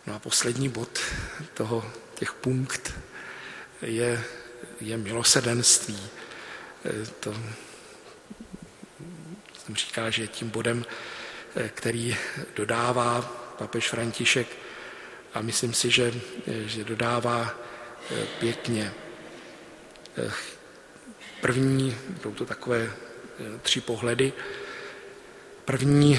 No a poslední bod těch punkt je milosrdenství. To jsem říkal, že je tím bodem, který dodává papež František, a myslím si, že dodává pěkně. První, jsou to takové 3 pohledy. První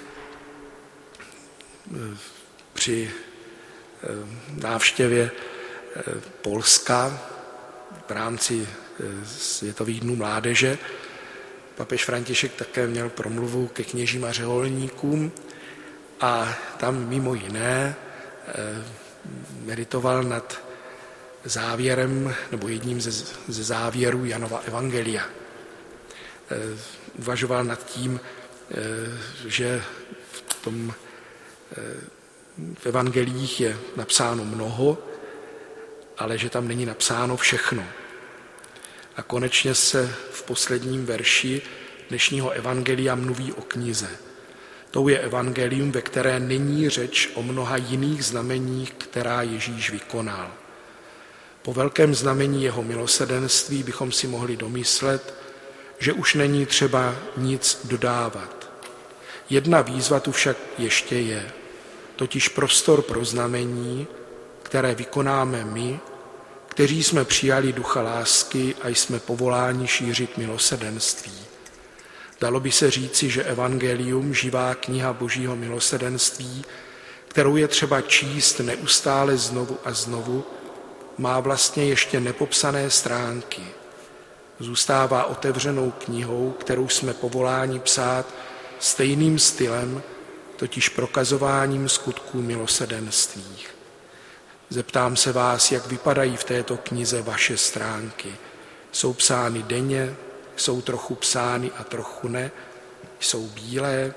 při návštěvě Polska v rámci Světových dnů mládeže papež František také měl promluvu ke kněžím a řeholníkům a tam mimo jiné meditoval nad závěrem, nebo jedním ze závěrů Janova evangelia. Uvažoval nad tím, že v evangelích je napsáno mnoho, ale že tam není napsáno všechno. A konečně se v posledním verši dnešního evangelia mluví o knize. Tou je evangelium, ve které není řeč o mnoha jiných znameních, která Ježíš vykonal. Po velkém znamení jeho milosrdenství bychom si mohli domyslet, že už není třeba nic dodávat. Jedna výzva tu však ještě je, totiž prostor pro znamení, které vykonáme my, kteří jsme přijali ducha lásky a jsme povoláni šířit milosrdenství. Dalo by se říci, že evangelium, živá kniha Božího milosrdenství, kterou je třeba číst neustále znovu a znovu, má vlastně ještě nepopsané stránky. Zůstává otevřenou knihou, kterou jsme povoláni psát stejným stylem, totiž prokazováním skutků milosrdenství. Zeptám se vás, jak vypadají v této knize vaše stránky. Jsou psány denně, jsou trochu psány a trochu ne, jsou bílé.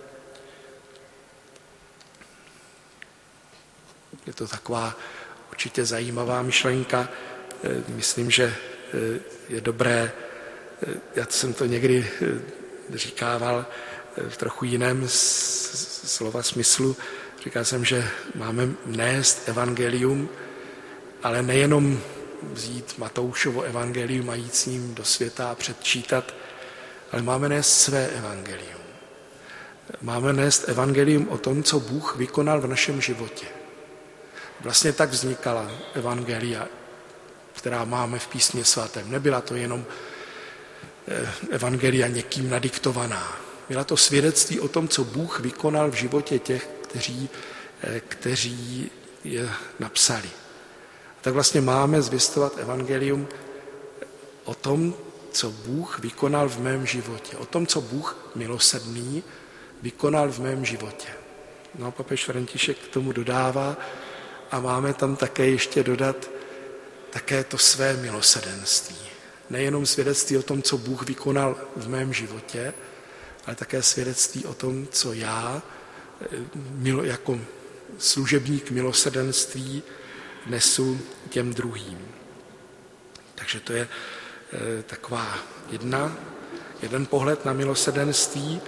Je to taková určitě zajímavá myšlenka. Myslím, že je dobré, já jsem to někdy říkával v trochu jiném slova smyslu. Říkal jsem, že máme nést evangelium, ale nejenom vzít Matoušovo evangelium a jít s ním do světa a předčítat, ale máme nést své evangelium. Máme nést evangelium o tom, co Bůh vykonal v našem životě. Vlastně tak vznikala evangelia, která máme v Písmě svatém. Nebyla to jenom evangelia někým nadiktovaná. Byla to svědectví o tom, co Bůh vykonal v životě těch, kteří je napsali. A tak vlastně máme zvěstovat evangelium o tom, co Bůh vykonal v mém životě. O tom, co Bůh milosrdný vykonal v mém životě. No, papež František k tomu dodává a máme tam také ještě dodat také to své milosrdenství. Nejenom svědectví o tom, co Bůh vykonal v mém životě, ale také svědectví o tom, co já jako služebník milosrdenství nesu těm druhým. Takže to je taková jeden pohled na milosrdenství.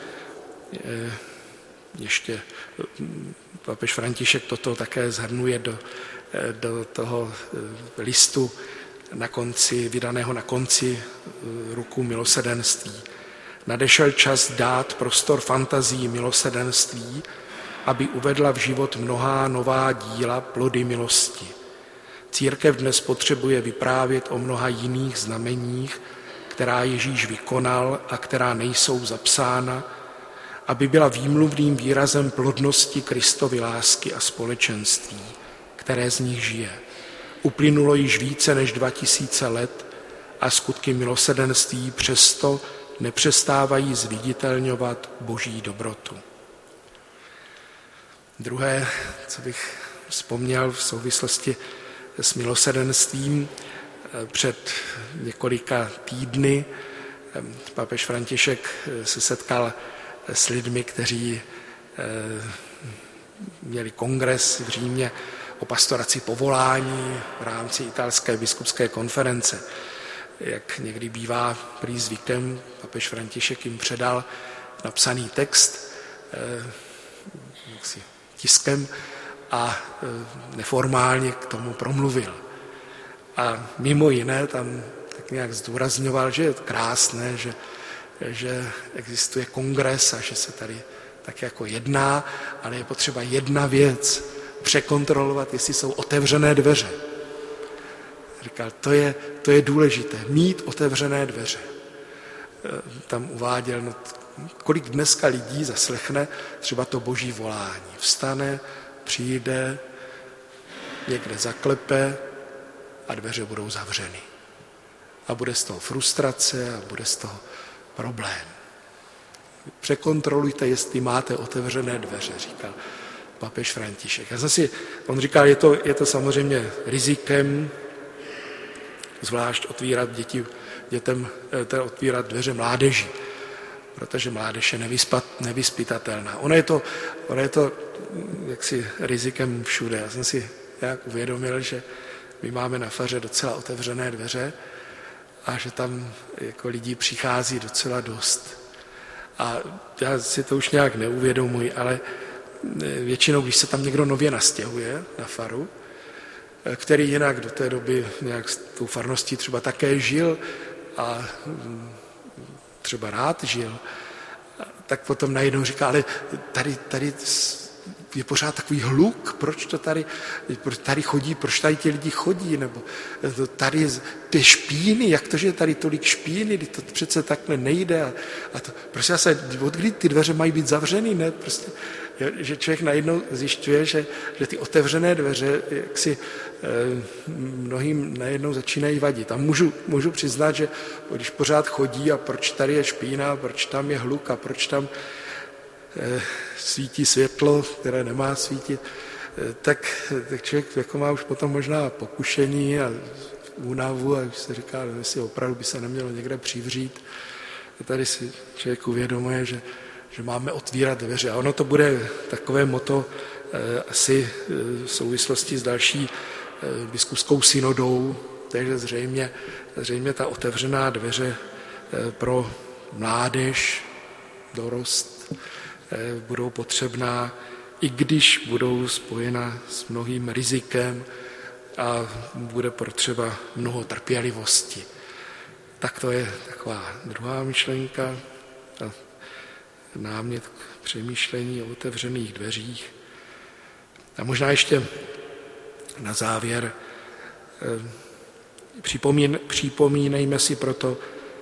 Ještě papež František toto také shrnuje do toho listu vydaného na konci roku milosrdenství. Nadešel čas dát prostor fantazii milosrdenství, aby uvedla v život mnohá nová díla plody milosti. Církev dnes potřebuje vyprávět o mnoha jiných znameních, která Ježíš vykonal a která nejsou zapsána, aby byla výmluvným výrazem plodnosti Kristovy lásky a společenství, které z nich žije. Uplynulo již více než 2000 let a skutky milosrdenství přesto nepřestávají zviditelňovat Boží dobrotu. Druhé, co bych vzpomněl v souvislosti s milosrdenstvím, před několika týdny papež František se setkal s lidmi, kteří měli kongres v Římě o pastoraci povolání v rámci italské biskupské konference. Jak někdy bývá prý zvykem, papež František jim předal napsaný text tiskem a neformálně k tomu promluvil. A mimo jiné tam tak nějak zdůrazňoval, že je to krásné, že existuje kongres a že se tady tak jako jedná, ale je potřeba jedna věc, překontrolovat, jestli jsou otevřené dveře. Říkal, to je důležité, mít otevřené dveře. Tam uváděl, no, kolik dneska lidí zaslechne třeba to boží volání. Vstane, přijde, někde zaklepe a dveře budou zavřeny. A bude z toho frustrace a bude z toho problém. Překontrolujte, jestli máte otevřené dveře, říkal papež František. On říkal, je to samozřejmě rizikem, zvlášť otvírat dětem otvírat dveře mládeži, protože mládež je nevyzpytatelná. Ono je to jaksi rizikem všude. Já jsem si nějak uvědomil, že my máme na faře docela otevřené dveře a že tam jako lidí přichází docela dost. A já si to už nějak neuvědomuji, ale většinou, když se tam někdo nově nastěhuje na faru, který jinak do té doby nějak s tou farností třeba také žil a třeba rád žil, tak potom najednou říká, ale tady je pořád takový hluk, proč tady chodí, proč tady ti lidi chodí, nebo tady ty špíny, jak to, že je tady tolik špíny, to přece takhle nejde a to, prostě od kdy ty dveře mají být zavřený, ne, prostě, že člověk najednou zjišťuje, že ty otevřené dveře jaksi mnohým najednou začínají vadit. A můžu přiznat, že když pořád chodí a proč tady je špína, proč tam je hluk a proč tam svítí světlo, které nemá svítit, tak člověk jako má už potom možná pokušení a únavu a už se říká, jestli opravdu by se nemělo někde přivřít. A tady si člověk uvědomuje, že máme otvírat dveře. A ono to bude takové motto asi v souvislosti s další biskupskou synodou, takže zřejmě ta otevřená dveře pro mládež, dorost, budou potřebná, i když budou spojena s mnohým rizikem a bude potřeba mnoho trpělivosti. Tak to je taková druhá myšlenka a námět k přemýšlení o otevřených dveřích. A možná ještě na závěr připomínejme si proto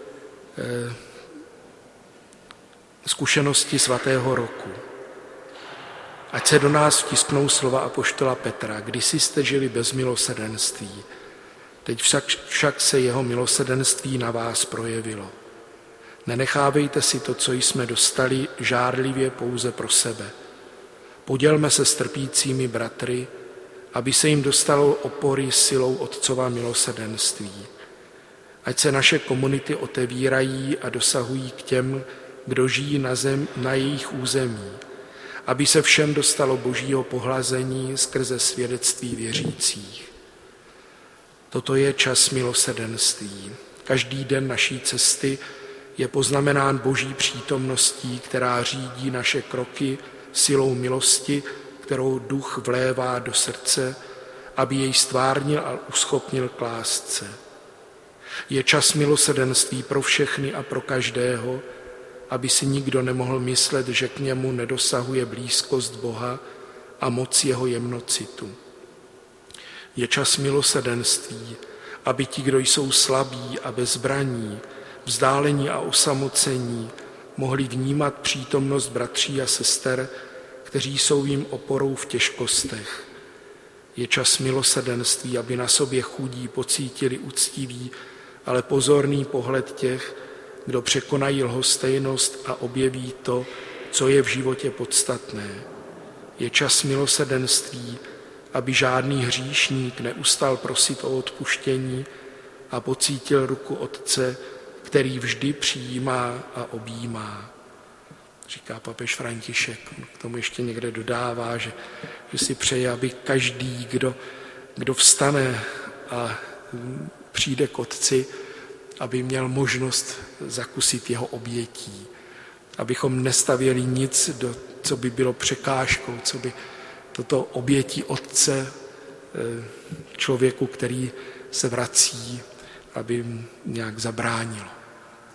zkušenosti svatého roku. Ať se do nás vtisknou slova apoštola Petra. Kdysi jste žili bez milosrdenství, teď však se jeho milosrdenství na vás projevilo. Nenechávejte si to, co jsme dostali, žárlivě pouze pro sebe. Podělme se s trpícími bratry, aby se jim dostalo opory silou Otcova milosrdenství. Ať se naše komunity otevírají a dosahují k těm, kdo žijí na jejich území, aby se všem dostalo božího pohlazení skrze svědectví věřících. Toto je čas milosrdenství. Každý den naší cesty je poznamenán boží přítomností, která řídí naše kroky silou milosti, kterou duch vlévá do srdce, aby jej stvárnil a uschopnil k lásce. Je čas milosrdenství pro všechny a pro každého, aby si nikdo nemohl myslet, že k němu nedosahuje blízkost Boha a moc jeho jemnocitu. Je čas milosrdenství, aby ti, kdo jsou slabí a bezbraní, vzdálení a osamocení, mohli vnímat přítomnost bratří a sester, kteří jsou jim oporou v těžkostech. Je čas milosrdenství, aby na sobě chudí pocítili úctivý, ale pozorný pohled těch, kdo překonají lhostejnost a objeví to, co je v životě podstatné. Je čas milosrdenství, aby žádný hříšník neustal prosit o odpuštění a pocítil ruku Otce, který vždy přijímá a objímá. Říká papež František. K tomu ještě někde dodává, že si přeje, aby každý, kdo vstane a přijde k Otci, aby měl možnost zakusit jeho obětí. Abychom nestavěli nic, co by bylo překážkou, co by toto obětí Otce člověku, který se vrací, aby mu nějak zabránilo.